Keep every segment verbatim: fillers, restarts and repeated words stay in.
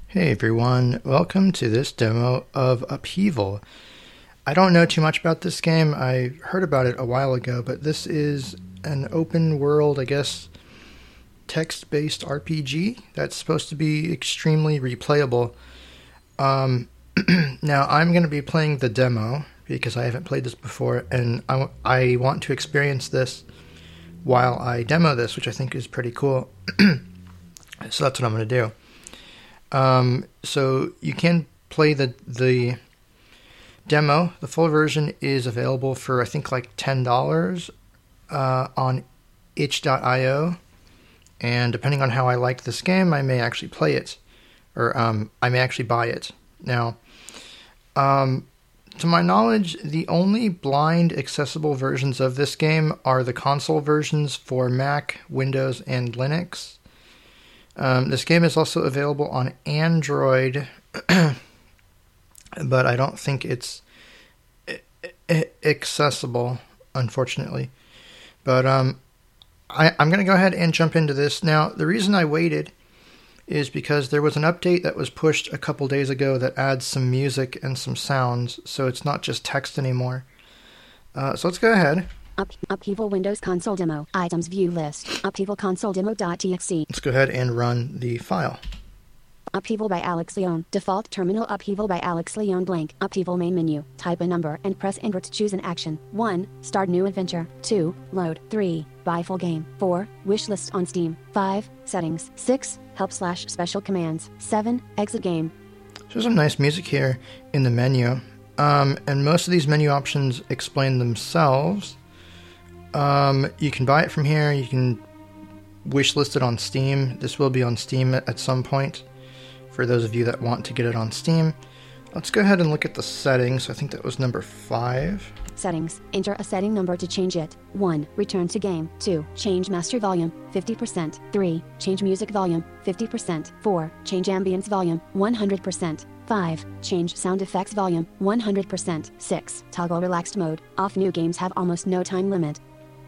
Hey everyone, welcome to this demo of Upheaval. I don't know too much about this game. I heard about it a while ago, but this is an open world, I guess, text-based R P G that's supposed to be extremely replayable. Um, now, I'm going to be playing the demo because I haven't played this before, and I, w- I want to experience this while I demo this, which I think is pretty cool. So that's what I'm going to do. Um, so you can play the the demo. The full version is available for I think like ten dollars uh, on itch dot io, and depending on how I like this game, I may actually play it, or um, I may actually buy it. Now, um, to my knowledge, the only blind accessible versions of this game are the console versions for Mac, Windows, and Linux. Um, this game is also available on Android, but I don't think it's accessible, unfortunately. But um, I, I'm going to go ahead and jump into this. Now, the reason I waited is because there was an update that was pushed a couple days ago that adds some music and some sounds, so it's not just text anymore. Uh, so let's go ahead. Up, Upheaval Windows Console Demo. Items View List. Upheaval Console Demo.txt. Let's go ahead and run the file. Upheaval by Alex Leon. Default terminal Upheaval by Alex Leon blank. Upheaval main menu. Type a number and press enter to choose an action. one. Start new adventure. two. Load. three. Buy full game. four. Wish list on Steam. five. Settings. six. Help slash special commands. seven. Exit game. So there's some nice music here in the menu. Um, and most of these menu options explain themselves. Um, you can buy it from here. You can wish list it on Steam. This will be on Steam at, at some point for those of you that want to get it on Steam. Let's go ahead and look at the settings. I think that was number five. Settings. Enter a setting number to change it. one. Return to game. two. Change master volume, fifty percent. three. Change music volume, fifty percent. four. Change ambience volume, one hundred percent. five. Change sound effects volume, one hundred percent. six. Toggle relaxed mode. Off. New games have almost no time limit.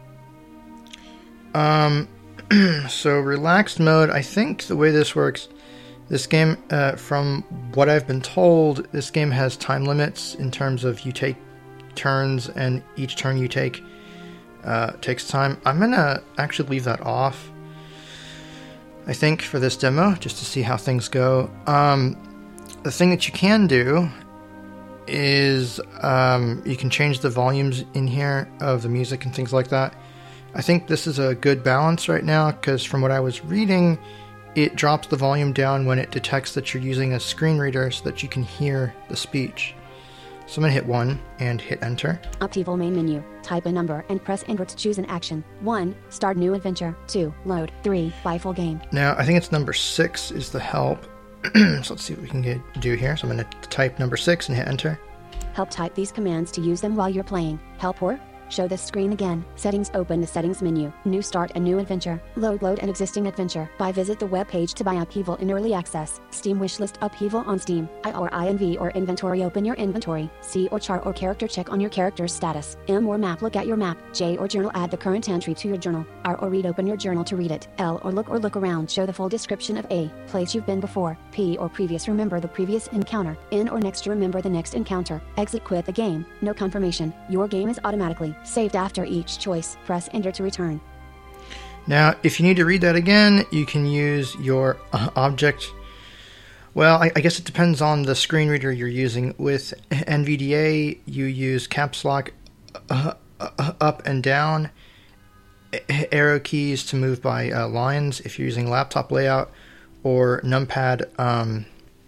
Um, so relaxed mode, I think the way this works, this game, uh, from what I've been told, this game has time limits in terms of you take turns and each turn you take uh, takes time. I'm gonna actually leave that off, I think, for this demo, just to see how things go. Um, the thing that you can do is um, you can change the volumes in here of the music and things like that. I think this is a good balance right now, because from what I was reading, it drops the volume down when it detects that you're using a screen reader so that you can hear the speech. So I'm going to hit one and hit enter. Upheaval main menu. Type a number and press enter to choose an action. one. Start new adventure. two. Load. three. Buy full game. Now, I think it's number six is the help. So let's see what we can get, do here. So I'm going to type number six and hit enter. Help. Type these commands to use them while you're playing. Help or show this screen again. Settings. Open the settings menu. New start a new adventure. Load load an existing adventure. Buy visit the web page to buy Upheaval in early access. Steam wishlist Upheaval on Steam. I or I N V or inventory. Open your inventory. C or chart or character check on your character's status. M or map look at your map. J or journal add the current entry to your journal. R or read open your journal to read it. L or look or look around show the full description of A place you've been before. P or previous remember the previous encounter. N or next remember the next encounter. Exit quit the game. No confirmation. Your game is automatically saved after each choice. Press enter to return. Now, if you need to read that again, you can use your uh, object. Well, I, I guess it depends on the screen reader you're using. With N V D A, you use caps lock uh, uh, up and down, arrow keys to move by uh, lines if you're using laptop layout, or numpad. Um,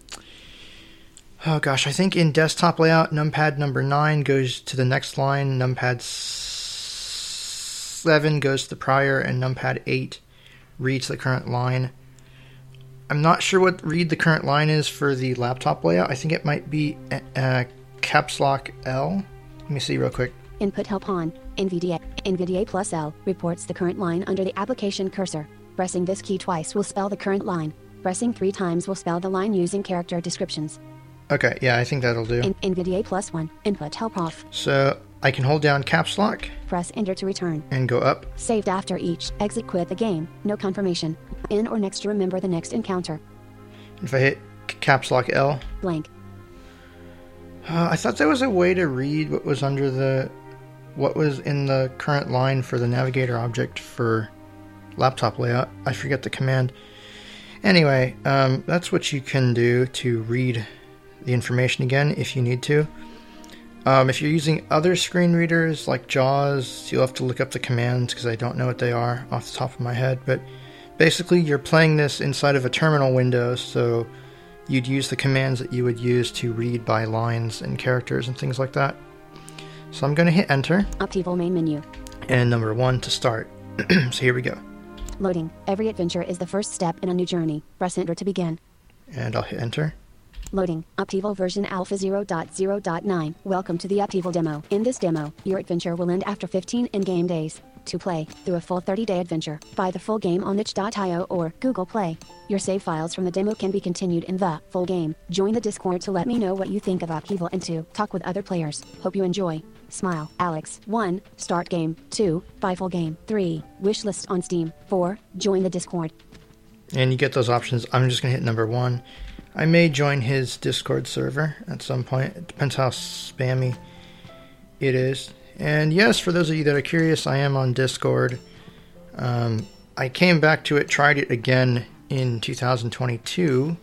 oh gosh, I think in desktop layout, numpad number nine goes to the next line, numpad seven goes to the prior, and numpad eight reads the current line. I'm not sure what read the current line is for the laptop layout. I think it might be uh, caps lock L. Let me see real quick. Input help on. N V D A. N V D A plus L reports the current line under the application cursor. Pressing this key twice will spell the current line. Pressing three times will spell the line using character descriptions. Okay, yeah, I think that'll do. In N V D A plus one. Input help off. So I can hold down caps lock. Press enter to return. And go up. Saved after each. Exit quit the game. No confirmation. In or next to remember the next encounter. If I hit caps lock L. Blank. Uh, I thought there was a way to read what was under the, what was in the current line for the navigator object for laptop layout. I forget the command. Anyway, um, that's what you can do to read the information again if you need to. Um, if you're using other screen readers like JAWS, you'll have to look up the commands because I don't know what they are off the top of my head. But basically, you're playing this inside of a terminal window, so you'd use the commands that you would use to read by lines and characters and things like that. So I'm going to hit enter. Upheaval main menu. And number one to start. So here we go. Loading. Every adventure is the first step in a new journey. Press enter to begin. And I'll hit enter. Loading. Upheaval version alpha zero point zero point nine. Welcome to the Upheaval demo. In this demo, your adventure will end after fifteen in-game days. To play through a full thirty-day adventure, buy the full game on itch dot i o or Google Play. Your save files from the demo can be continued in the full game. Join the Discord to let me know what you think of Upheaval and to talk with other players. Hope you enjoy. Smile. Alex. one. Start game. two. Buy full game. three. Wishlist on Steam. four. Join the Discord. And you get those options. I'm just going to hit number one. I may join his Discord server at some point. It depends how spammy it is. And yes, for those of you that are curious, I am on Discord. Um, I came back to it, tried it again in two thousand twenty-two.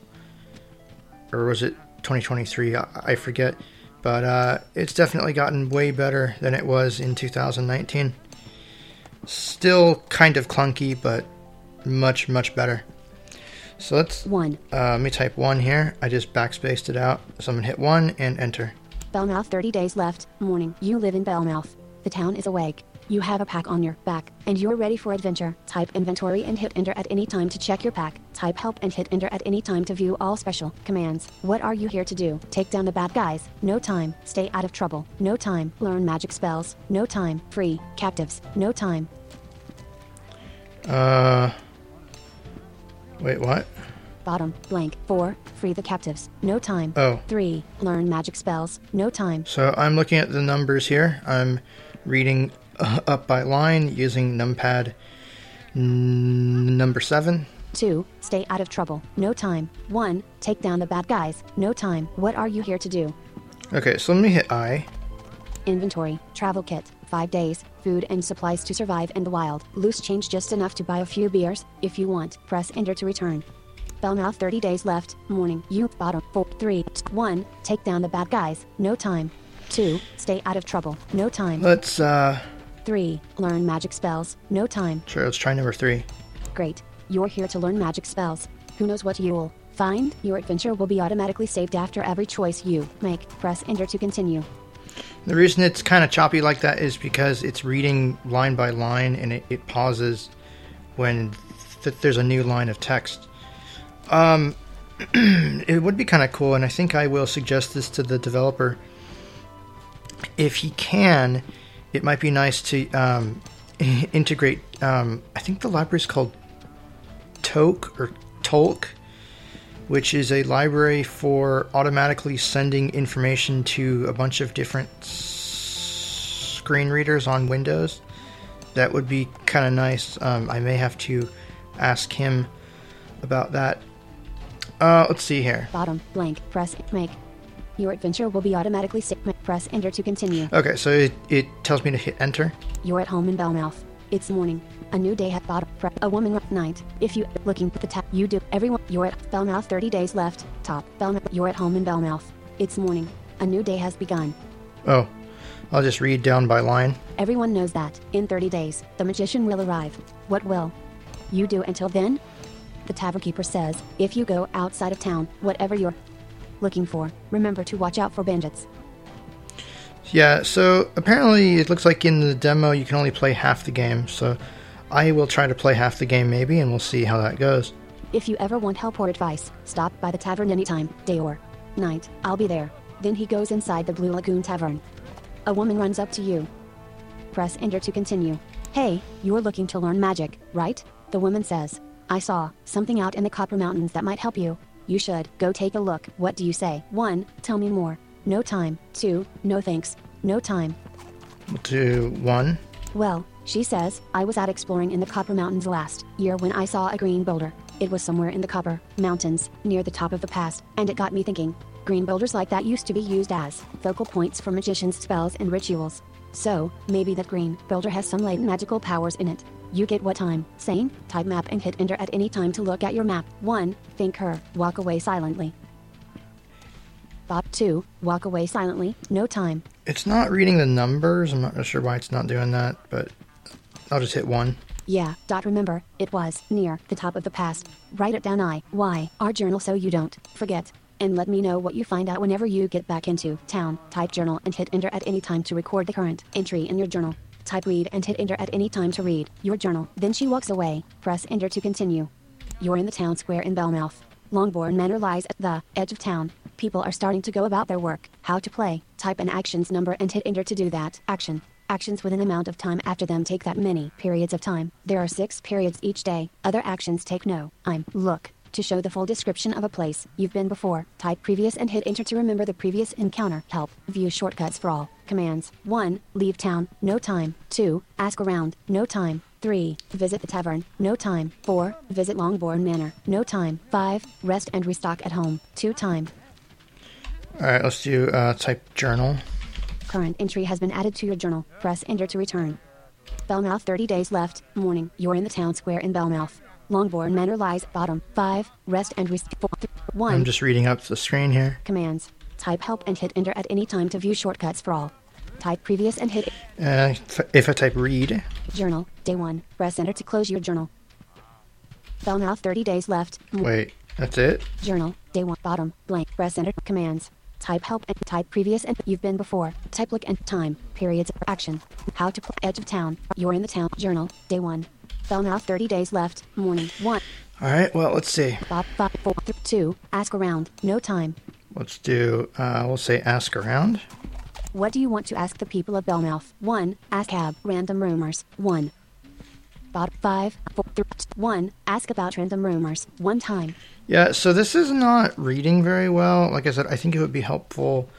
Or was it twenty twenty-three? I, I forget. But uh, it's definitely gotten way better than it was in two thousand nineteen. Still kind of clunky, but much, much better. So let's, one. Uh, let me type one here. I just backspaced it out. So I'm going to hit one and enter. Bellmouth, thirty days left. Morning. You live in Bellmouth. The town is awake. You have a pack on your back, and you're ready for adventure. Type inventory and hit enter at any time to check your pack. Type help and hit enter at any time to view all special commands. What are you here to do? Take down the bad guys. No time. Stay out of trouble. No time. Learn magic spells. No time. Free captives. No time. Uh... Wait, what? Bottom, blank. four. Free the captives. No time. Oh. three. Learn magic spells. No time. So I'm looking at the numbers here. I'm reading uh, up by line using numpad n- number seven. two. Stay out of trouble. No time. one. Take down the bad guys. No time. What are you here to do? Okay, so let me hit I. Inventory. Travel kit. five days. Food and supplies to survive in the wild. Loose change just enough to buy a few beers. If you want, press enter to return. Bellmouth, thirty days left. Morning. You. Bottom. four. three. one. Take down the bad guys. No time. two. Stay out of trouble. No time. Let's, uh... three. Learn magic spells. No time. Sure, let's try number three. Great. You're here to learn magic spells. Who knows what you'll find? Your adventure will be automatically saved after every choice you make. Press enter to continue. The reason it's kind of choppy like that is because it's reading line by line and it, it pauses when th- there's a new line of text. Um, it would be kind of cool, and I think I will suggest this to the developer. If he can, it might be nice to um, integrate, um, I think the library is called Toke or Tolk, which is a library for automatically sending information to a bunch of different s- screen readers on Windows. That would be kind of nice. Um, I may have to ask him about that. Uh, let's see here. Bottom, blank, press make. Your adventure will be automatically saved. Press enter to continue. Okay, so it, it tells me to hit enter. You're at home in Bellmouth. It's morning. A new day at bottom. Prep. A woman night. If you looking for the tab, you do. Everyone. You're at Bellmouth. thirty days left. Top. Bellmouth. You're at home in Bellmouth. It's morning. A new day has begun. Oh, I'll just read down by line. Everyone knows that in thirty days the magician will arrive. What will you do until then? The tavern keeper says, if you go outside of town, whatever you're looking for, remember to watch out for bandits. Yeah, so apparently it looks like in the demo you can only play half the game, so I will try to play half the game maybe, and we'll see how that goes. If you ever want help or advice, stop by the tavern anytime, day or night. I'll be there. Then he goes inside the Blue Lagoon Tavern. A woman runs up to you. Press enter to continue. Hey, you're looking to learn magic, right? The woman says, I saw something out in the Copper Mountains that might help you. You should go take a look. What do you say? one. Tell me more. No time. two. No thanks. No time. We'll do one. Well, she says, I was out exploring in the Copper Mountains last year when I saw a green boulder. It was somewhere in the Copper Mountains, near the top of the pass, and it got me thinking. Green boulders like that used to be used as focal points for magicians' spells and rituals. So, maybe that green boulder has some latent magical powers in it. You get what I'm saying? Type map and hit enter at any time to look at your map. one. Think her. Walk away silently. Bop two. Walk away silently. No time. It's not reading the numbers. I'm not sure why it's not doing that, but I'll just hit one. Yeah, dot remember, it was near the top of the pass. Write it down I, Y, our journal so you don't forget. And let me know what you find out whenever you get back into town. Type journal and hit enter at any time to record the current entry in your journal. Type read and hit enter at any time to read your journal. Then she walks away. Press enter to continue. You're in the town square in Belmouth. Longbourn Manor lies at the edge of town. People are starting to go about their work. How to play. Type an actions number and hit enter to do that. Action. Actions with an amount of time after them take that many periods of time. There are six periods each day. Other actions take no time. Look. To show the full description of a place you've been before, type previous and hit enter to remember the previous encounter. Help. View shortcuts for all commands. one. Leave town. No time. two. Ask around. No time. three. Visit the tavern. No time. four. Visit Longbourn Manor. No time. five. Rest and restock at home. Two time. Alright, let's do uh, type journal. Current entry has been added to your journal. Press enter to return. Belmouth thirty days left. Morning. You're in the town square in Belmouth. Longbourn Manor lies bottom. five. Rest and rest. four. one. I'm just reading up the screen here. Commands. Type help and hit enter at any time to view shortcuts for all. Type previous and hit Uh, if, if I type read. Journal. Day one. Press enter to close your journal. Belmouth thirty days left. Wait, that's it? Journal. Day one. Bottom. Blank. Press enter. Commands. Type help and type previous and you've been before. Type look and time. Periods. Action. How to play. Edge of town. You're in the town. Journal. Day one. Belmouth thirty days left. Morning. one. Alright, well, let's see. Five, five, four, three, two. Ask around. No time. Let's do, uh, we'll say ask around. What do you want to ask the people of Belmouth? one. Ask Cab. Random rumors. one. Bot five, four, three, one. Ask about random rumors. One time. Yeah, so this is not reading very well. Like I said, I think it would be helpful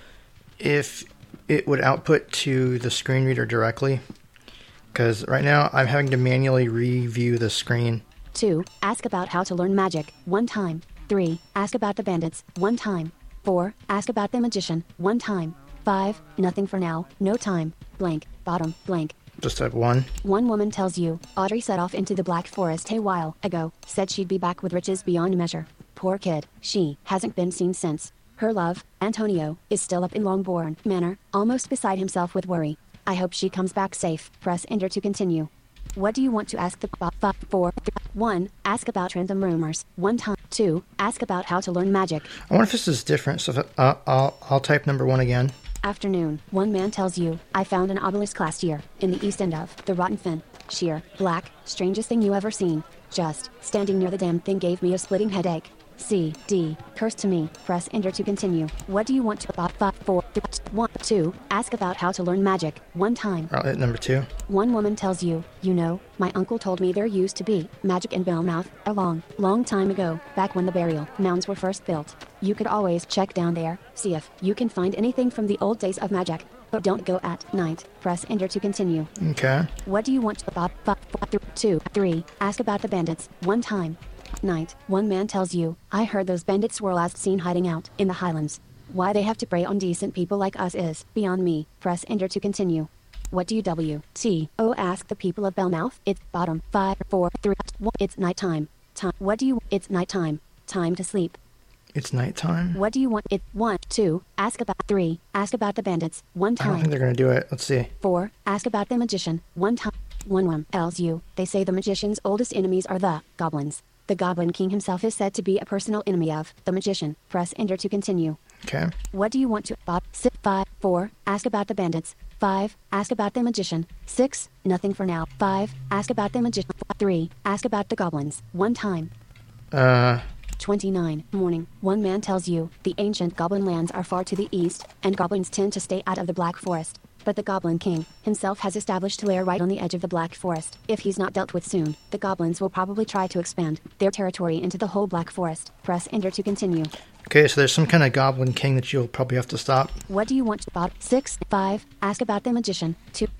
if it would output to the screen reader directly. Because right now I'm having to manually review the screen. two. Ask about how to learn magic. One time. three. Ask about the bandits. One time. four. Ask about the magician. One time. five. Nothing for now. No time. Blank. Bottom. Blank. Just type one. One woman tells you, Audrey set off into the Black Forest a while ago, said she'd be back with riches beyond measure. Poor kid, she hasn't been seen since. Her love, Antonio, is still up in Longbourn Manor, almost beside himself with worry. I hope she comes back safe. Press enter to continue. What do you want to ask the bot? five, four, three, one. Ask about random rumors. One time. two. Ask about how to learn magic. I wonder if this is different. So if I, uh, I'll, I'll type number one again. Afternoon. One man tells you, I found an obelisk last year, in the east end of the Rotten Fen. Sheer, black, strangest thing you ever seen. Just, standing near the damn thing gave me a splitting headache. C, D, cursed to me. Press enter to continue. What do you want to about five, four, three, one, two. Ask about how to learn magic. One time. I'll hit number two. One woman tells you, you know, my uncle told me there used to be magic in Belmouth a long, long time ago, back when the burial mounds were first built. You could always check down there, see if you can find anything from the old days of magic. But don't go at night. Press enter to continue. Okay. What do you want about five, four, three, two, three. Ask about the bandits. One time. Night. One man tells you, I heard those bandits were last seen hiding out in the Highlands. Why they have to prey on decent people like us is beyond me. Press enter to continue. What do you W T O ask the people of Belmouth? It's bottom. five, four, three, one. It's nighttime. Time. What do you? It's nighttime. Time to sleep. It's nighttime. What do you want? It one, two. Ask about three. Ask about the bandits. One I don't time. think they're going to do it. Let's see. four. Ask about the magician. One time. One one tells you, they say the magician's oldest enemies are the goblins. The Goblin King himself is said to be a personal enemy of the magician. Press enter to continue. Okay. What do you want to bot? Six, five, four. Ask about the bandits. five. Ask about the magician. six. Nothing for now. five. Ask about the magician. three. Ask about the goblins. One time. Uh, twenty-nine. Morning. One man tells you, the ancient goblin lands are far to the east, and goblins tend to stay out of the Black Forest. But the Goblin King himself has established a lair right on the edge of the Black Forest. If he's not dealt with soon, the goblins will probably try to expand their territory into the whole Black Forest. Press enter to continue. okay, so there's some kind of Goblin King that you'll probably have to stop. What do you want to bot? six, five. Ask about the magician. two.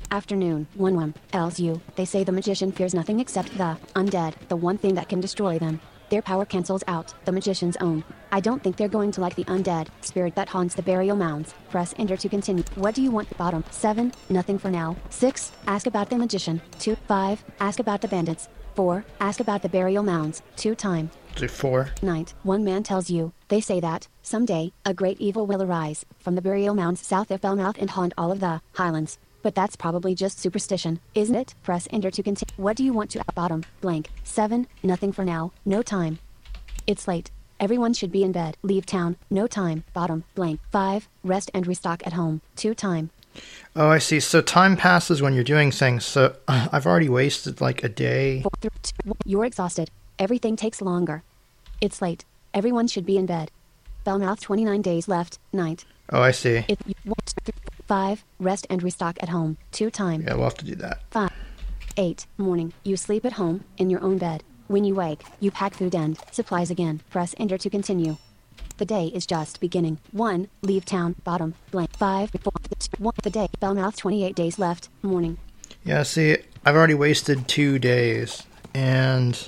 Afternoon. one one. Tells you. They say the magician fears nothing except the undead, the one thing that can destroy them. Their power cancels out the magician's own. I don't think they're going to like the undead spirit that haunts the burial mounds. Press enter to continue. What do you want? Bottom. seven. Nothing for now. six. Ask about the magician. two. five. Ask about the bandits. four. Ask about the burial mounds. two time. Do four. Night. One man tells you. They say that, someday, a great evil will arise from the burial mounds south of Belmouth and haunt all of the highlands. But that's probably just superstition, isn't it? Press enter to continue. What do you want to bottom? Blank. seven. Nothing for now. No time. It's late. Everyone should be in bed. Leave town. No time. Bottom. Blank. five. Rest and restock at home. two time. Oh, I see. So time passes when you're doing things. So uh, I've already wasted like a day. Four, three, two, one. You're exhausted. Everything takes longer. It's late. Everyone should be in bed. Belmouth twenty-nine days left. Night. Oh, I see. It, one, three, five. Rest and restock at home. two time. Yeah, we'll have to do that. five. eight. Morning. You sleep at home, in your own bed. When you wake, you pack food and supplies again. Press enter to continue. The day is just beginning. one. Leave town. Bottom. Blank. five. four. one. The day. Belmouth twenty-eight days left. Morning. Yeah, see, I've already wasted two days. And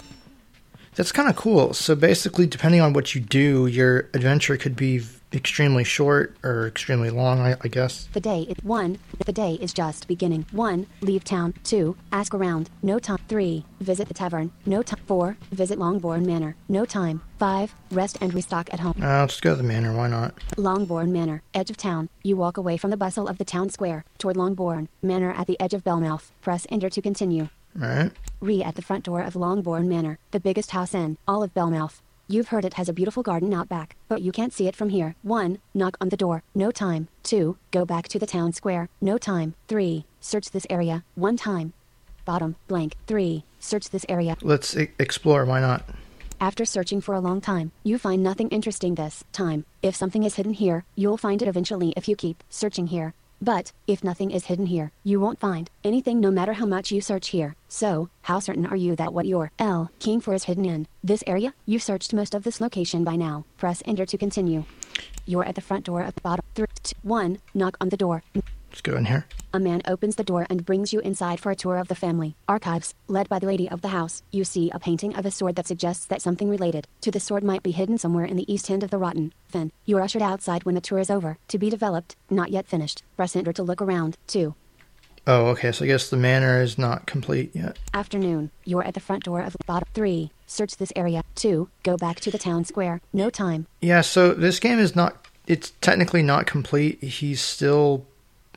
that's kind of cool. So basically, depending on what you do, your adventure could be extremely short or extremely long, I, I guess. The day is one. The day is just beginning. one. Leave town. two. Ask around. No time. three. Visit the tavern. No time. four. Visit Longbourn Manor. No time. five. Rest and restock at home. Uh, let's go to the manor. Why not? Longbourn Manor. Edge of town. You walk away from the bustle of the town square toward Longbourn Manor at the edge of Belmouth. Press enter to continue. All right. Re at the front door of Longbourn Manor, the biggest house in all of Belmouth. You've heard it has a beautiful garden out back, but you can't see it from here. one. Knock on the door. No time. two. Go back to the town square. No time. three. Search this area. One time. Bottom. Blank. three. Search this area. Let's e- explore. Why not? After searching for a long time, you find nothing interesting this time. If something is hidden here, you'll find it eventually if you keep searching here. But, if nothing is hidden here, you won't find anything no matter how much you search here. So, how certain are you that what you're looking for is hidden in this area? You've searched most of this location by now. Press enter to continue. You're at the front door of the bottom. three, two, one. Knock on the door. Let's go in here. A man opens the door and brings you inside for a tour of the family archives. Led by the lady of the house, you see a painting of a sword that suggests that something related to the sword might be hidden somewhere in the east end of the rotten fen. You're ushered outside when the tour is over. To be developed, not yet finished. Press enter to look around. two. Oh, okay. So I guess the manor is not complete yet. Afternoon. You're at the front door of the bottom. three. Search this area. two. Go back to the town square. No time. Yeah, so this game is not... It's technically not complete. He's still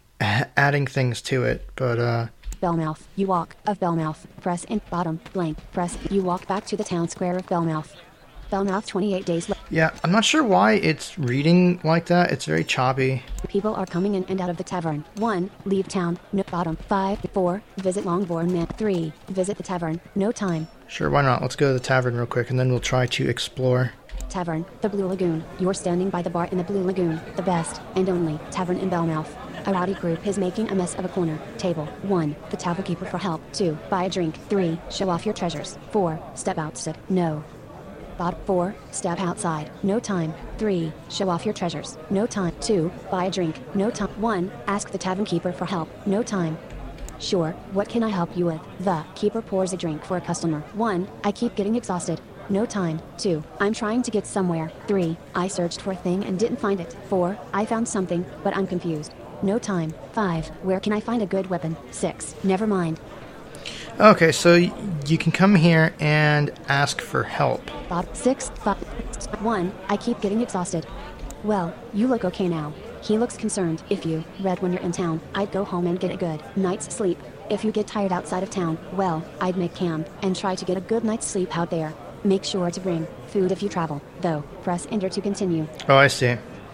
adding things to it, but uh Belmouth. You walk of Belmouth. Press in bottom blank. Press. You walk back to the town square of Belmouth. Belmouth twenty-eight days left. Yeah, I'm not sure why it's reading like that. It's very choppy. People are coming in and out of the tavern. one. Leave town. No bottom. five. four. Visit Longbourn Man. three. Visit the tavern. No time. Sure, why not? Let's go to the tavern real quick and then we'll try to explore. Tavern. The Blue Lagoon. You're standing by the bar in the Blue Lagoon. The best and only tavern in Belmouth. A rowdy group is making a mess of a corner table. one. The tavern keeper for help. two. Buy a drink. three. Show off your treasures. four. Step outside. No. Bot. four. Step outside. No time. three. Show off your treasures. No time. two. Buy a drink. No time. one. Ask the tavern keeper for help. No time. Sure, what can I help you with? The keeper pours a drink for a customer. one. I keep getting exhausted. No time. two. I'm trying to get somewhere. three. I searched for a thing and didn't find it. four. I found something, but I'm confused. No time. five. Where can I find a good weapon? six. Never mind. Okay, so y- you can come here and ask for help. Bob. six. five. one. I keep getting exhausted. Well, you look okay now. He looks concerned. If you read when you're in town, I'd go home and get a good night's sleep. If you get tired outside of town, well, I'd make camp and try to get a good night's sleep out there. Make sure to bring food if you travel, though. Press enter to continue. Oh, I see.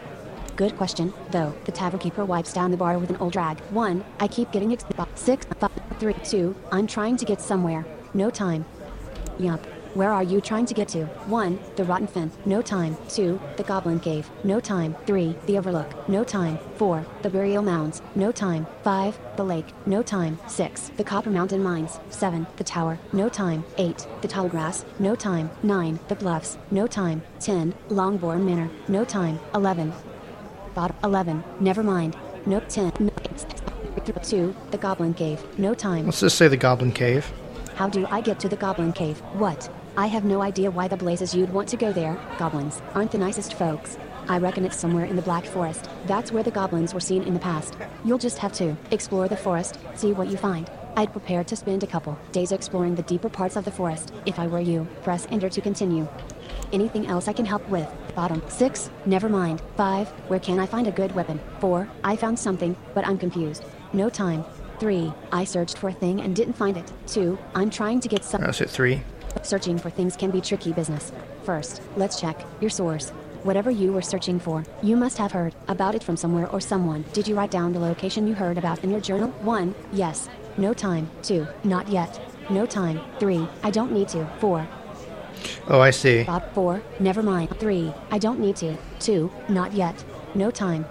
Good question, though. The tavern keeper wipes down the bar with an old rag. one. I keep getting ex- six. five. three. two. I'm trying to get somewhere. No time. Yup. Where are you trying to get to? one. The Rotten Fen. No time. two. The Goblin Cave. No time. three. The Overlook. No time. four. The Burial Mounds. No time. five. The Lake. No time. six. The Copper Mountain Mines. seven. The Tower. No time. eight. The Tall Grass. No time. nine. The Bluffs. No time. ten. Longbourn Manor. No time. eleven. Bottom. eleven. Never mind. No. ten. No, two. The Goblin Cave. No time. Let's just say the Goblin Cave. How do I get to the Goblin Cave? What? I have no idea why the blazes you'd want to go there. Goblins aren't the nicest folks. I reckon it's somewhere in the Black Forest. That's where the goblins were seen in the past. You'll just have to explore the forest, see what you find. I'd prepare to spend a couple days exploring the deeper parts of the forest. If I were you, press enter to continue. Anything else I can help with? Bottom. six. Never mind. five. Where can I find a good weapon? four. I found something, but I'm confused. No time. three. I searched for a thing and didn't find it. two. I'm trying to get some... That's it, three. Searching for things can be tricky business. First, let's check your source. Whatever you were searching for, you must have heard about it from somewhere or someone. Did you write down the location you heard about in your journal? one. Yes. No time. two. Not yet. No time. three. I don't need to. four. Oh, I see. Bob. four. Never mind. three. I don't need to. two. Not yet. No time.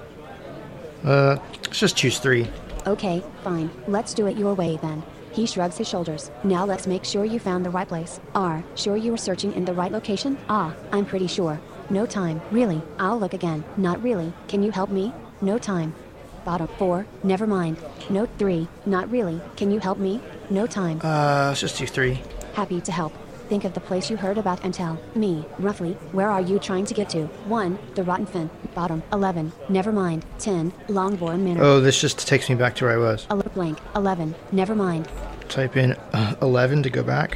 Uh, let's just choose three. Okay, fine. Let's do it your way then. He shrugs his shoulders. Now let's make sure you found the right place. Are sure you were searching in the right location? Ah, I'm pretty sure. No time. Really? I'll look again. Not really. Can you help me? No time. Bottom. four. Never mind. Note three. Not really. Can you help me? No time. Uh, let's just do three. Happy to help. Think of the place you heard about and tell me, roughly, where are you trying to get to? one. The Rotten Fin. Bottom. eleven. Never mind. ten. Longbourn Manor. Oh, this just takes me back to where I was. A blank. eleven. Never mind. Type in uh, eleven to go back.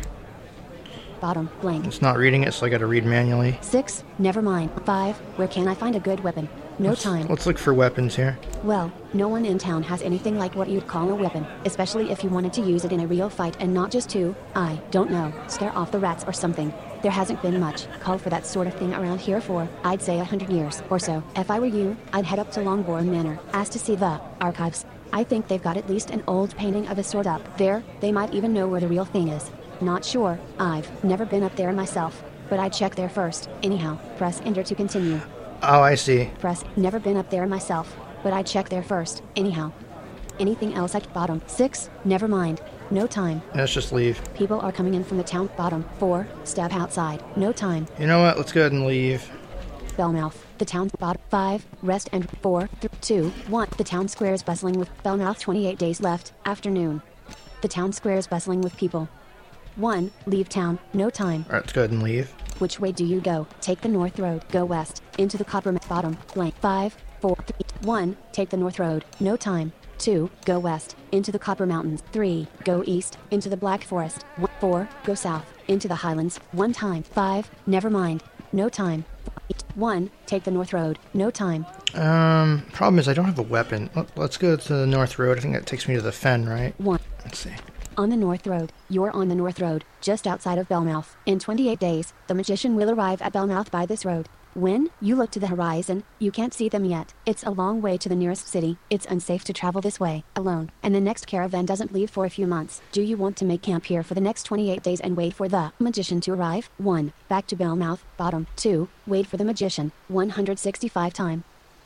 Bottom. Blank. It's not reading it, so I gotta read manually. six. Never mind. five. Where can I find a good weapon? No let's, time. Let's look for weapons here. Well, no one in town has anything like what you'd call a weapon, especially if you wanted to use it in a real fight and not just to, I don't know, scare off the rats or something. There hasn't been much call for that sort of thing around here for, I'd say, a hundred years or so. If I were you, I'd head up to Longbourn Manor, ask to see the archives. I think they've got at least an old painting of a sword up there. They might even know where the real thing is. Not sure. I've never been up there myself, but I'd check there first. Anyhow, press enter to continue. Oh, I see. Press never been up there myself, but I'd check there first. Anyhow. Anything else at bottom? six. Never mind. No time. Let's just leave. People are coming in from the town. Bottom. four. Step outside. No time. You know what? Let's go ahead and leave. Bellmouth. The town. Bottom. five. Rest and four. Th- two. one. The town square is bustling with Bellmouth. twenty-eight days left. Afternoon. The town square is bustling with people. one. Leave town. No time. Alright, let's go ahead and leave. Which way do you go? Take the north road. Go west. Into the copper ma- bottom. Blank. five. four. three. one. Take the north road. No time. two. Go west. Into the Copper Mountains. three. Go east. Into the Black Forest. one, four. Go south. Into the Highlands. One time. five. Never mind. No time. one. Take the north road. No time. Um, problem is I don't have a weapon. Let- Let's go to the north road. I think that takes me to the fen, right? one. Let's see. On the North Road. You're on the North Road, just outside of Bellmouth. In twenty-eight days, the magician will arrive at Bellmouth by this road. When you look to the horizon, you can't see them yet. It's a long way to the nearest city. It's unsafe to travel this way, alone. And the next caravan doesn't leave for a few months. Do you want to make camp here for the next twenty-eight days and wait for the magician to arrive? one. Back to Bellmouth. Bottom. two. Wait for the magician. one hundred sixty-five time.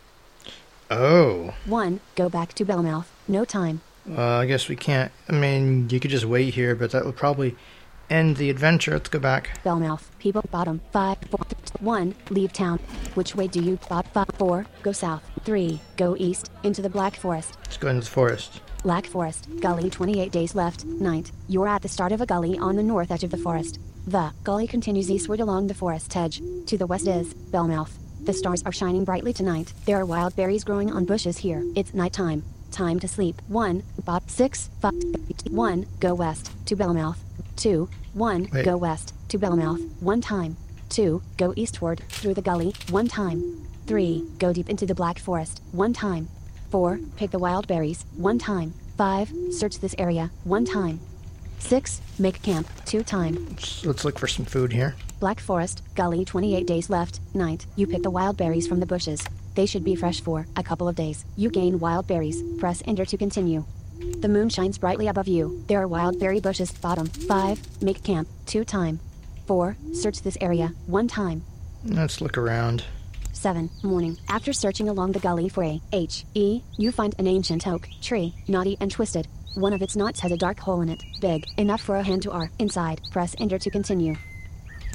Oh. one. Go back to Bellmouth. No time. Uh, I guess we can't. I mean, you could just wait here, but that would probably end the adventure. Let's go back. Bellmouth. People. Bottom. five. four. one. Leave town. Which way do you? Bot. five. four. Go south. three. Go east. Into the Black Forest. Let's go into the forest. Black Forest. Gully. twenty-eight days left. Night. You're at the start of a gully on the north edge of the forest. The gully continues eastward along the forest edge. To the west is Bellmouth. The stars are shining brightly tonight. There are wild berries growing on bushes here. It's nighttime. Time to sleep. one. Bot. six. five. one. Go west. To Bellmouth. two. one. Wait. Go west. To Bellmouth. one time. two. Go eastward. Through the gully. one time. three. Go deep into the Black Forest. one time. four. Pick the wild berries. one time. five. Search this area. one time. six. Make camp. two time. Let's, let's look for some food here. Black Forest. Gully. twenty-eight days left. Night. You pick the wild berries from the bushes. They should be fresh for a couple of days. You gain wild berries. Press enter to continue. The moon shines brightly above you. There are wild berry bushes. Bottom. five. Make camp. two time. four. Search this area. one time. Let's look around. seven. Morning. After searching along the gully for a H E, you find an ancient oak tree, knotty and twisted. One of its knots has a dark hole in it, big enough for a hand to R. Inside. Press enter to continue.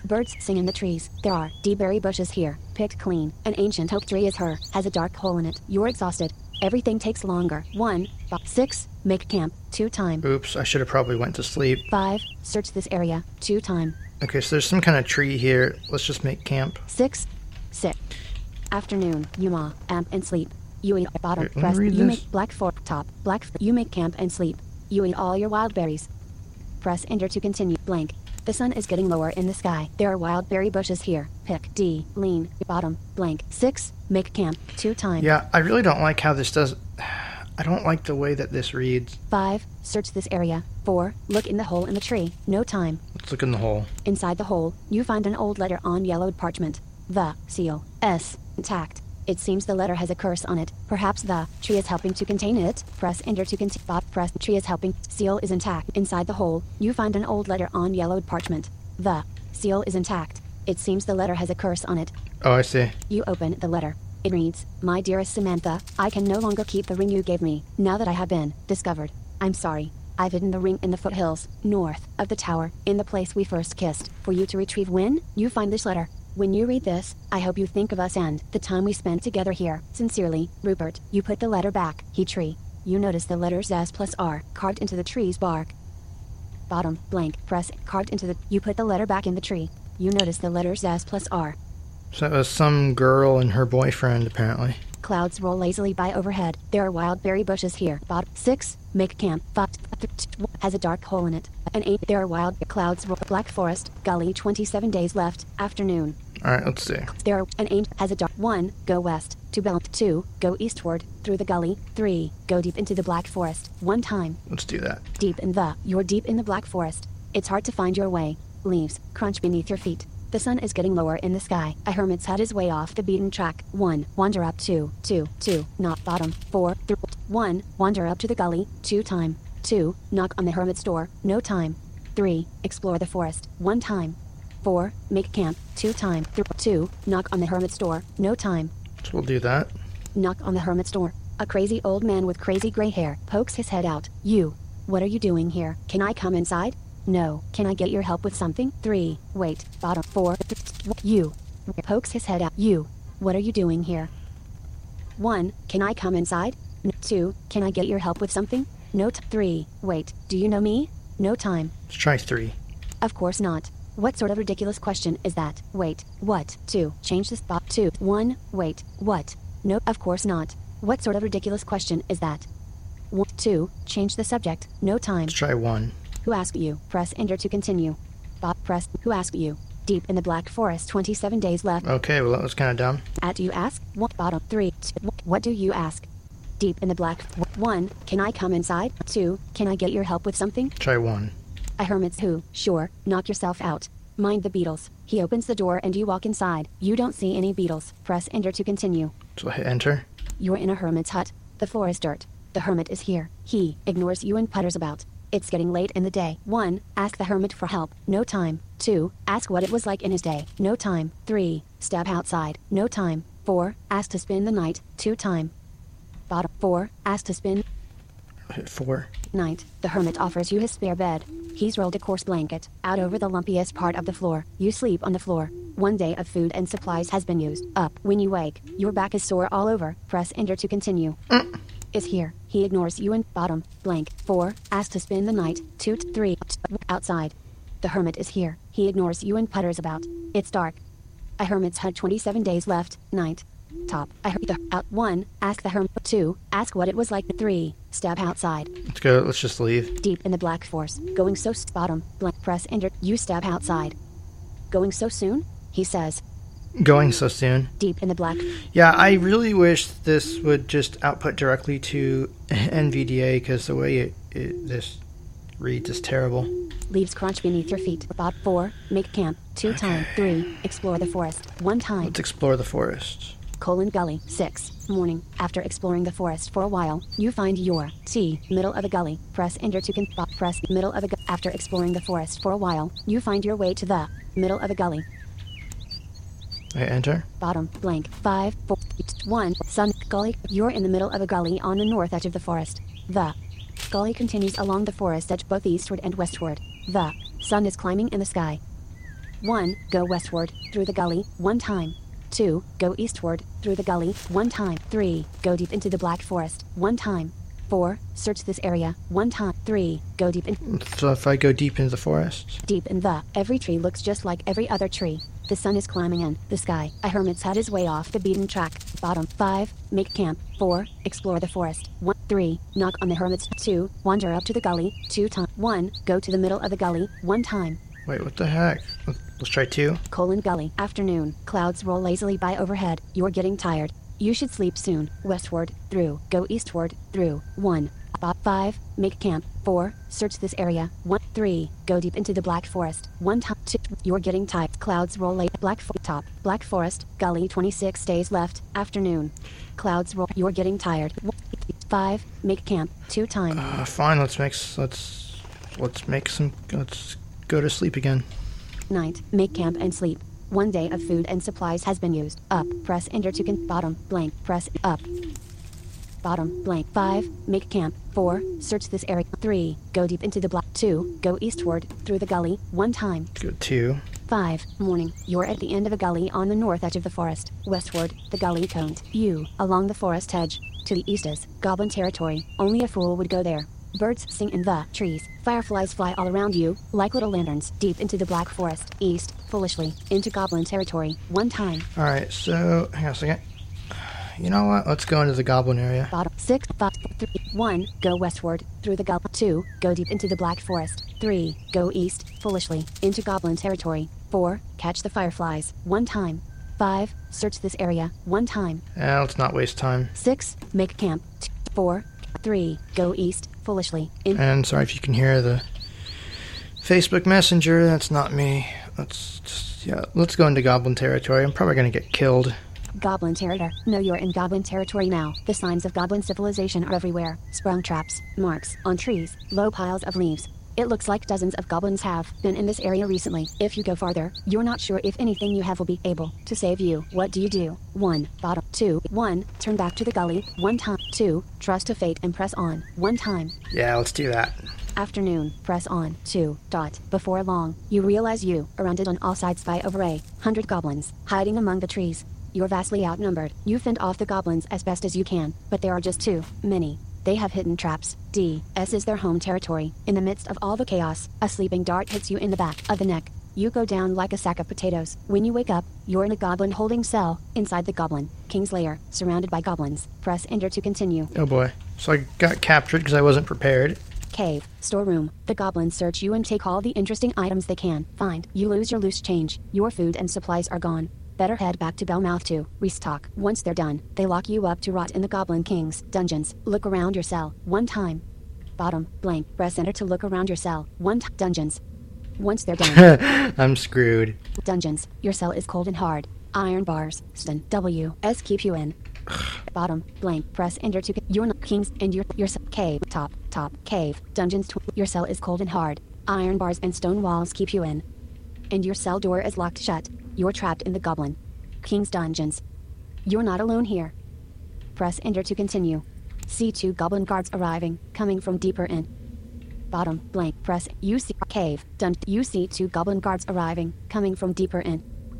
Birds sing in the trees. There are deberry bushes here, picked clean. An ancient oak tree is her, has a dark hole in it. You're exhausted. Everything takes longer. One. Six. Make camp. Two time. Oops, I should have probably went to sleep. Five. Search this area. Two time. Okay, so there's some kind of tree here. Let's just make camp. Six. Six. Afternoon. You ma. Amp and sleep. You eat bottom. Wait, let me Press. read You this. make black fork top. Black. F- you make camp and sleep. You eat all your wild berries. Press enter to continue. Blank. The sun is getting lower in the sky. There are wild berry bushes here. Pick. D. Lean. Bottom. Blank. Six. Make camp. Two time. Yeah, I really don't like how this does... I don't like the way that this reads. Five. Search this area. Four. Look in the hole in the tree. No time. Let's look in the hole. Inside the hole, you find an old letter on yellowed parchment. The seal. S. Intact. It seems the letter has a curse on it. Perhaps the tree is helping to contain it. Press enter to continue. Press tree is helping. Seal is intact. Inside the hole, you find an old letter on yellowed parchment. The seal is intact. It seems the letter has a curse on it. Oh, I see. You open the letter. It reads, "My dearest Samantha, I can no longer keep the ring you gave me, now that I have been discovered. I'm sorry. I've hidden the ring in the foothills, north of the tower, in the place we first kissed, for you to retrieve when you find this letter. When you read this, I hope you think of us and the time we spent together here. Sincerely, Rupert." You put the letter back. He tree. You notice the letters S plus R carved into the tree's bark. Bottom, blank, press, carved into the... You put the letter back in the tree. You notice the letters S plus R. So it was some girl and her boyfriend, apparently. Clouds roll lazily by overhead. There are wild berry bushes here. Bottom. Six. Make camp. Five. Has a dark hole in it. An eight. There are wild clouds roll. Black forest. Gully. Twenty-seven days left. Afternoon. Alright, let's see. There are an eight. Has a dark. One. Go west. To belt. Two. Go eastward. Through the gully. Three. Go deep into the black forest. One time. Let's do that. Deep in the. You're deep in the black forest. It's hard to find your way. Leaves crunch beneath your feet. The sun is getting lower in the sky. A hermit's hut is way off the beaten track. One. Wander up. Two. Two. Two. Not bottom. Four. Th- one. Wander up to the gully. Two time. Two. Knock on the hermit's door. No time. Three. Explore the forest. One time. Four. Make camp. Two time. Th- two. Knock on the hermit's door. No time. So we'll do that. Knock on the hermit's door. A crazy old man with crazy gray hair pokes his head out. You. What are you doing here? Can I come inside? No. Can I get your help with something? Three. Wait. Bottom. Four. You. Pokes his head out. You. What are you doing here? One. Can I come inside? N- Two. Can I get your help with something? No. T- three. Wait. Do you know me? No time. Let's try three. Of course not. What sort of ridiculous question is that? Wait. What? Two. Change the spot. Two. One. Wait. What? No. Of course not. What sort of ridiculous question is that? One. Two. Change the subject. No time. Let's try one. Who asked you? Press enter to continue. Bot press. Who asked you? Deep in the black forest. Twenty-seven days left. Okay, well that was kind of dumb. At you ask? What bottom? Three. Two. What do you ask? Deep in the black. One. Can I come inside? Two. Can I get your help with something? Try one. A hermit's who? Sure. Knock yourself out. Mind the beetles. He opens the door and you walk inside. You don't see any beetles. Press enter to continue. So hit enter. You're in a hermit's hut. The floor is dirt. The hermit is here. He ignores you and putters about. It's getting late in the day. One. Ask the hermit for help. No time. Two. Ask what it was like in his day. No time. Three. Step outside. No time. Four. Ask to spend the night. Two time. Bottom. Four. Ask to spend Hit four. night. The hermit offers you his spare bed. He's rolled a coarse blanket out over the lumpiest part of the floor. You sleep on the floor. One day of food and supplies has been used up. When you wake, your back is sore all over. Press enter to continue. Mm. Is here. He ignores you and bottom. Blank. Four. Ask to spend the night. Two. t- Three. t- Outside. The hermit is here. He ignores you and putters about. It's dark. A hermit's hut. Twenty-seven days left. Night. Top. I heard the out. One. Ask the hermit. Two. Ask what it was like. Three. Step outside. Let's go. Let's just leave. Deep in the black forest. Going so s- bottom. Blank. Press enter. You step outside. Going so soon? He says. Going so soon. Deep in the black. Yeah, I really wish this would just output directly to N V D A because the way it, it this reads is terrible. Leaves crunch beneath your feet. Bot four. Make camp. Two time. Three. Explore the forest. One time. Let's explore the forest. Colon gully. Six. Morning. After exploring the forest for a while, you find your T. Middle of a gully. Press enter to con- bot press middle of a gu- After exploring the forest for a while, you find your way to the middle of a gully. I enter. Bottom. Blank. Five. Four. One. Sun. Gully. You're in the middle of a gully on the north edge of the forest. The gully continues along the forest edge both eastward and westward. The sun is climbing in the sky. one. Go westward, through the gully, one time. two. Go eastward, through the gully, one time. three. Go deep into the Black Forest, one time. four. Search this area, one time. three. Go deep in... So if I go deep into the forest? Deep in the... Every tree looks just like every other tree. The sun is climbing in the sky. A hermit's hut is way off the beaten track. Bottom. five. Make camp. four. Explore the forest. one. three. Knock on the hermit's... two. Wander up to the gully, two times. one. Go to the middle of the gully, one time. Wait, what the heck? Let's try two. Colon gully. Afternoon. Clouds roll lazily by overhead. You're getting tired. You should sleep soon. Westward, through. Go eastward, through. one. five. Make camp. four. Search this area. one. three. Go deep into the Black Forest. one time. two. You're getting tired. Clouds roll late. Black fo- top. Black Forest. Gully twenty-six days left. Afternoon. Clouds roll. You're getting tired. five. Make camp. two time. Uh, fine, let's make... s- Let's... Let's make some... Let's go to sleep again. Night. Make camp and sleep. One day of food and supplies has been used. Up. Press enter to con- bottom. Blank. Press up. Bottom. Blank. five. Make camp. four. Search this area. three. Go deep into the black. two. Go eastward, through the gully, one time. Go two. five. Morning. You're at the end of a gully on the north edge of the forest. Westward, the gully coned. You, along the forest edge. To the east is goblin territory. Only a fool would go there. Birds sing in the trees. Fireflies fly all around you, like little lanterns. Deep into the Black Forest. East, foolishly, into goblin territory. One time. Alright, so... Hang on a second. You know what? Let's go into the goblin area. Bottom. six, five, three, one. Go westward, through the goblin. two. Go deep into the Black Forest. three. Go east, foolishly, into goblin territory. four. Catch the fireflies. One time. five. Search this area. One time. Eh, let's not waste time. six. Make camp. T- four. three. Go east, foolishly. In- And sorry if you can hear the Facebook Messenger. That's not me. Let's just... Yeah, let's go into goblin territory. I'm probably going to get killed. Goblin territory. No, you're in goblin territory now. The signs of goblin civilization are everywhere. Sprung traps, marks, on trees, low piles of leaves. It looks like dozens of goblins have been in this area recently. If you go farther, you're not sure if anything you have will be able to save you. What do you do? one. Bottom. two. one. Turn back to the gully. one time. two. Trust to fate and press on. one time. Yeah, let's do that. Afternoon. Press on. two. Dot. Before long, you realize you are surrounded on all sides by over a hundred goblins, hiding among the trees. You're vastly outnumbered. You fend off the goblins as best as you can, but there are just too many. They have hidden traps. D. S is their home territory. In the midst of all the chaos, a sleeping dart hits you in the back of the neck. You go down like a sack of potatoes. When you wake up, you're in a goblin holding cell, inside the goblin king's lair, surrounded by goblins. Press enter to continue. Oh boy. So I got captured because I wasn't prepared. Cave. Storeroom. The goblins search you and take all the interesting items they can find. You lose your loose change. Your food and supplies are gone. Better head back to Bellmouth to restock. Once they're done, they lock you up to rot in the Goblin King's dungeons. Look around your cell. One time. Bottom. Blank. Press enter to look around your cell. One t- dungeons. Once they're done. I'm screwed. Dungeons. Your cell is cold and hard. Iron bars. Stun. W. S keep you in. Bottom. Blank. Press enter to get your n- kings and your your cell. Cave. Top. Top. Cave. Dungeons. Tw- your cell is cold and hard. Iron bars and stone walls keep you in. And your cell door is locked shut. You're trapped in the Goblin King's dungeons. You're not alone here. Press enter to continue. See two goblin guards arriving, coming from deeper in. Bottom. Blank. Press. You see cave. Dun. You see two goblin guards arriving, coming from deeper in.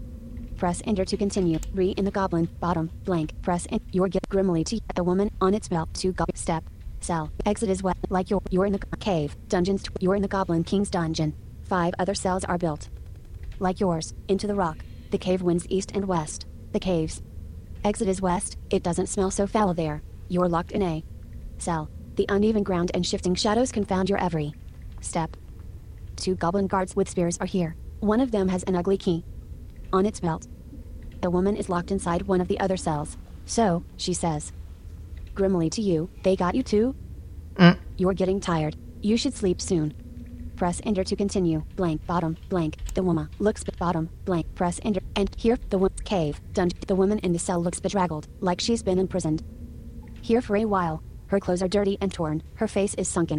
Press enter to continue. Re in the goblin. Bottom. Blank. Press in. You're get grimly to the woman on its belt. Two goblin step. Cell. Exit is wet. Like you're you're in the cave. Dungeons. You're in the Goblin King's dungeon. Five other cells are built. Like yours, into the rock. The cave winds east and west. The caves. Exit is west. It doesn't smell so foul there. You're locked in a cell. The uneven ground and shifting shadows confound your every step. Two goblin guards with spears are here. One of them has an ugly key on its belt. The woman is locked inside one of the other cells. So, she says grimly to you, they got you too? Mm. You're getting tired. You should sleep soon. Press enter to continue. Blank. Bottom. Blank. The woman looks be- bottom. Blank. Press enter. And here, the wo- cave. Dun- the woman in the cell looks bedraggled, like she's been imprisoned here for a while. Her clothes are dirty and torn. Her face is sunken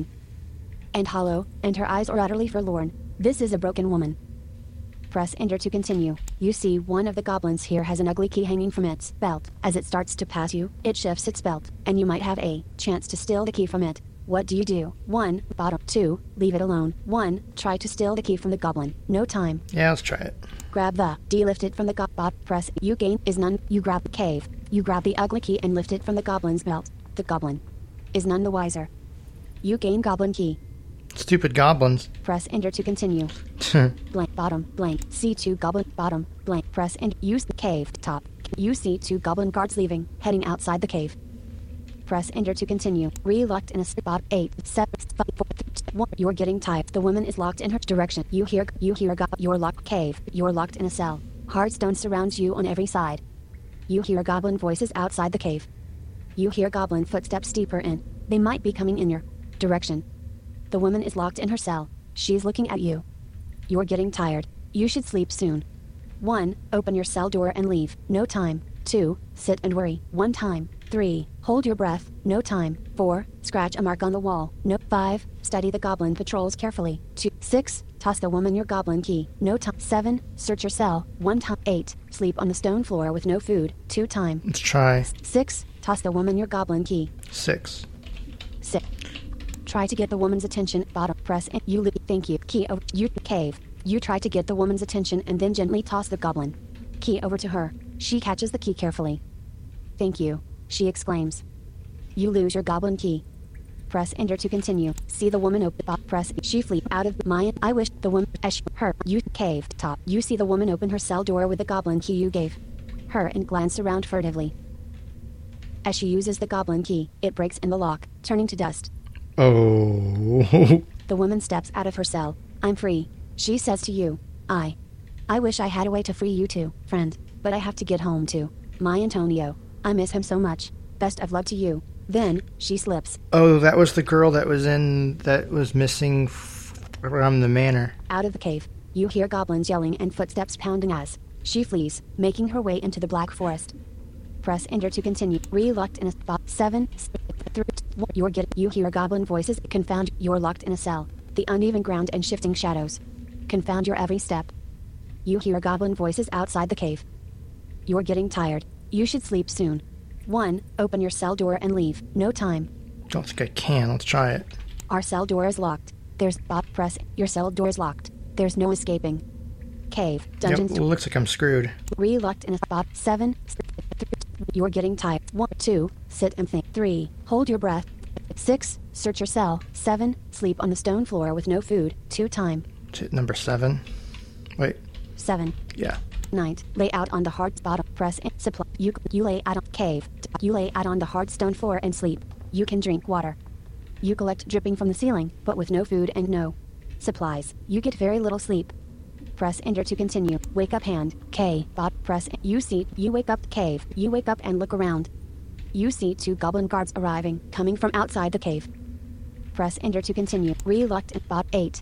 and hollow, and her eyes are utterly forlorn. This is a broken woman. Press enter to continue. You see one of the goblins here has an ugly key hanging from its belt. As it starts to pass you, it shifts its belt, and you might have a chance to steal the key from it. What do you do? one. Bottom. two. Leave it alone. one. Try to steal the key from the goblin. No time. Yeah, let's try it. Grab the. D. Lift it from the goblin. Press. You gain. Is none. You grab the cave. You grab the ugly key and lift it from the goblin's belt. The goblin is none the wiser. You gain goblin key. Stupid goblins. Press enter to continue. Blank. Bottom. Blank. See two goblin. Bottom. Blank. Press enter. Use the cave. Top. You see two goblin guards leaving, heading outside the cave. Press enter to continue. Re-locked in a spot. eight, seven, five, four, three, two, one. You're getting tired. The woman is locked in her direction. You hear, you hear, go- you're locked. Cave. You're locked in a cell. Hard stone surrounds you on every side. You hear goblin voices outside the cave. You hear goblin footsteps deeper in. They might be coming in your direction. The woman is locked in her cell. She's looking at you. You're getting tired. You should sleep soon. one. Open your cell door and leave. No time. two. Sit and worry. One time. three. Hold your breath. No time. four. Scratch a mark on the wall. No. five. Study the goblin patrols carefully. two. six. Toss the woman your goblin key. No time. seven. Search your cell. One time. eight. Sleep on the stone floor with no food. Two time. Let's try. six. Toss the woman your goblin key. Six. six. Try to get the woman's attention. Bottom. Press and you leave. Thank you. Key over. You cave. You try to get the woman's attention and then gently toss the goblin key over to her. She catches the key carefully. Thank you, she exclaims. You lose your goblin key. Press enter to continue. See the woman open. Bot, press. She flee out of my. I wish the woman. Ash, her. You cave. Top. You see the woman open her cell door with the goblin key you gave her and glance around furtively. As she uses the goblin key, it breaks in the lock, turning to dust. Oh. The woman steps out of her cell. I'm free. She says to you, I. I wish I had a way to free you too, friend, but I have to get home to my Antonio. I miss him so much. Best of luck to you. Then, she slips. Oh, that was the girl that was in, that was missing f- from the manor. Out of the cave, you hear goblins yelling and footsteps pounding as she flees, making her way into the black forest. Press enter to continue. Re-locked in a spot. seven, three, one. You're getting, you hear goblin voices. Confound, you're locked in a cell. The uneven ground and shifting shadows confound your every step. You hear goblin voices outside the cave. You're getting tired. You should sleep soon. one. Open your cell door and leave. No time. Don't think I can. Let's try it. Our cell door is locked. There's bot press. Your cell door is locked. There's no escaping. Cave. Dungeons. Yep, well, looks like I'm screwed. Re-locked in a spot. seven. You're getting tired. one. two. Sit and think. three. Hold your breath. six. Search your cell. seven. Sleep on the stone floor with no food. two. Time. Hit number seven. Wait. seven. Yeah. Night. Lay out on the hard bottom. Press and supply. You you lay out on cave. You lay out on the hard stone floor and sleep. You can drink water. You collect dripping from the ceiling, but with no food and no supplies. You get very little sleep. Press enter to continue. Wake up hand. K. Bot. Press. You see. You wake up. Cave. You wake up and look around. You see two goblin guards arriving, coming from outside the cave. Press enter to continue. Re-locked in bot. eight.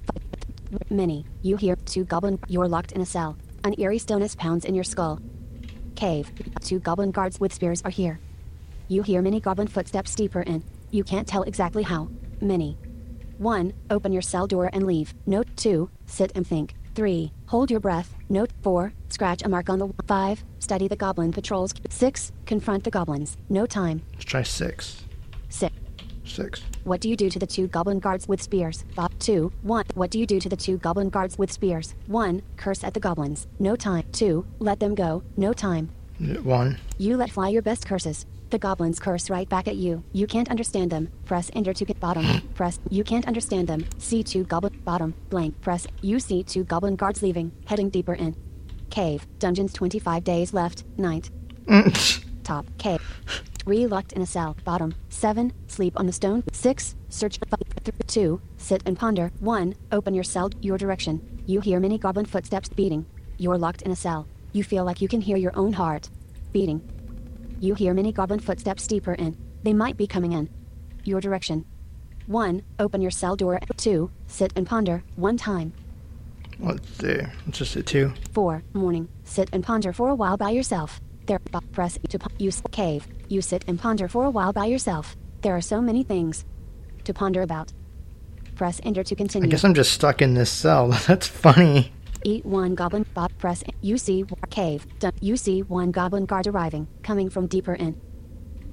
Many. You hear two goblin. You're locked in a cell. An eerie stillness pounds in your skull. Cave. Two goblin guards with spears are here. You hear many goblin footsteps deeper in. You can't tell exactly how many. one. Open your cell door and leave. Note two. Sit and think. three. Hold your breath. Note four. Scratch a mark on the wall. five. Study the goblin patrols. six. Confront the goblins. No time. Let's try six. six. Six. What do you do to the two goblin guards with spears? Bot two. one. What do you do to the two goblin guards with spears? one. Curse at the goblins. No time. two. Let them go. No time. One. You let fly your best curses. The goblins curse right back at you. You can't understand them. Press enter to get bottom. Press. You can't understand them. See two goblin. Bottom. Blank. Press. You see two goblin guards leaving, heading deeper in. Cave. Dungeons twenty-five days left. Night. Top. Cave. Re-locked in a cell. Bottom. seven. Sleep on the stone. six. Search. two. Sit and ponder. one. Open your cell. Your direction. You hear many goblin footsteps beating. You're locked in a cell. You feel like you can hear your own heart beating. You hear many goblin footsteps deeper in. They might be coming in your direction. one. Open your cell door. two. Sit and ponder. One time. Let's see. Let's just hit two. four. Morning. Sit and ponder for a while by yourself. There. Press to use cave. You sit and ponder for a while by yourself. There are so many things to ponder about. Press enter to continue. I guess I'm just stuck in this cell. That's funny. Eat one goblin. Bot. Press. You see cave. Done. You see one goblin guard arriving, coming from deeper in.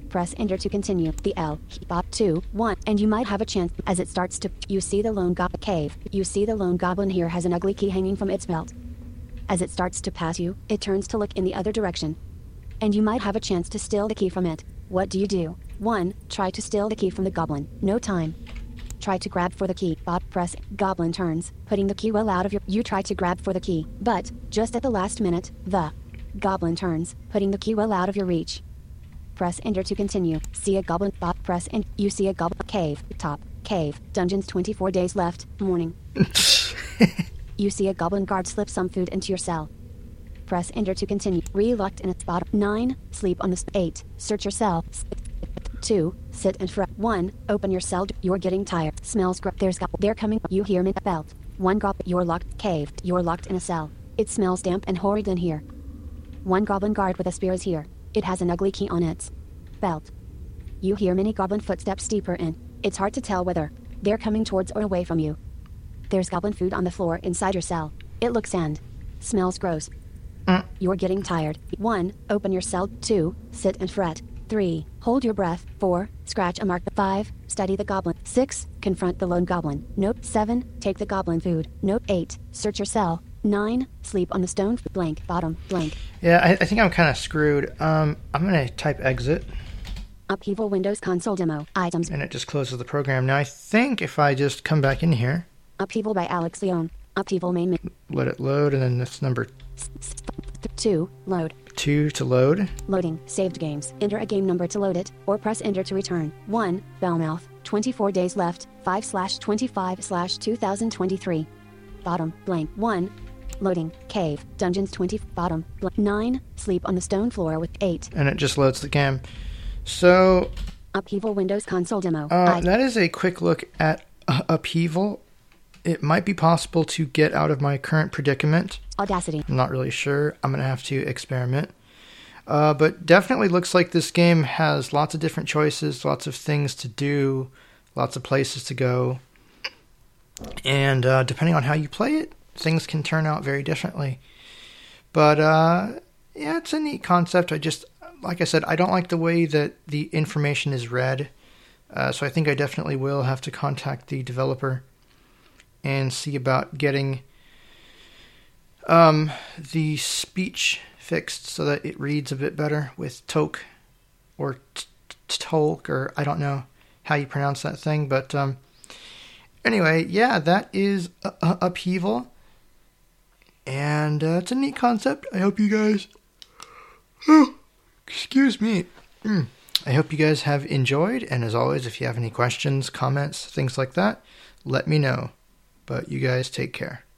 Press enter to continue. The L, bop, two, one, and you might have a chance. As it starts to, you see the lone goblin cave. You see the lone goblin here has an ugly key hanging from its belt. As it starts to pass you, it turns to look in the other direction. And you might have a chance to steal the key from it. What do you do? one. Try to steal the key from the goblin. No time. Try to grab for the key. Bop, press. Goblin turns, putting the key well out of your... You try to grab for the key, but, just at the last minute, the goblin turns, putting the key well out of your reach. Press enter to continue. See a goblin. Bop, press and you see a goblin cave. Top. Cave. Dungeons twenty-four days left. Morning. You see a goblin guard slip some food into your cell. Press enter to continue. Re-locked in its bottom. nine. Sleep on the... St- eight. Search your cell. two. Sit and fret. one. Open your cell. You're getting tired. Smells gross. There's goblin. They're coming. You hear me. Belt. one goblin. You're locked. Cave. You're locked in a cell. It smells damp and horrid in here. One goblin guard with a spear is here. It has an ugly key on its belt. You hear many goblin footsteps deeper in. It's hard to tell whether they're coming towards or away from you. There's goblin food on the floor inside your cell. It looks and smells gross. Mm. You're getting tired. one. Open your cell. two. Sit and fret. three. Hold your breath. four. Scratch a mark. five. Study the goblin. six. Confront the lone goblin. Note. seven. Take the goblin food. Note. eight. Search your cell. nine. Sleep on the stone. Blank. Bottom. Blank. Yeah, I, I think I'm kind of screwed. Um, I'm going to type exit. Upheaval Windows console demo. Items. And it just closes the program. Now, I think if I just come back in here. Upheaval by Alex Leon. Upheaval main. Let it load, and then this number. two. Load. two to load. Loading. Saved games. Enter a game number to load it, or press enter to return. one. Bellmouth. twenty-four days left. five slash twenty-five slash two thousand twenty-three. Bottom. Blank. one. Loading. Cave. Dungeons twenty. Bottom. Blank. nine. Sleep on the stone floor with eight. And it just loads the game. So... Upheaval Windows console demo. Uh, I- that is a quick look at uh, Upheaval. It might be possible to get out of my current predicament. Audacity. I'm not really sure. I'm going to have to experiment. Uh, but definitely looks like this game has lots of different choices, lots of things to do, lots of places to go. And uh, depending on how you play it, things can turn out very differently. But uh, yeah, it's a neat concept. I just, like I said, I don't like the way that the information is read. Uh, so I think I definitely will have to contact the developer and see about getting um, the speech fixed so that it reads a bit better with Toke or Tolk, or I don't know how you pronounce that thing. But um, anyway, yeah, that is uh, Upheaval. And uh, it's a neat concept. I hope you guys... Oh, excuse me. Mm. I hope you guys have enjoyed. And as always, if you have any questions, comments, things like that, let me know. But you guys take care.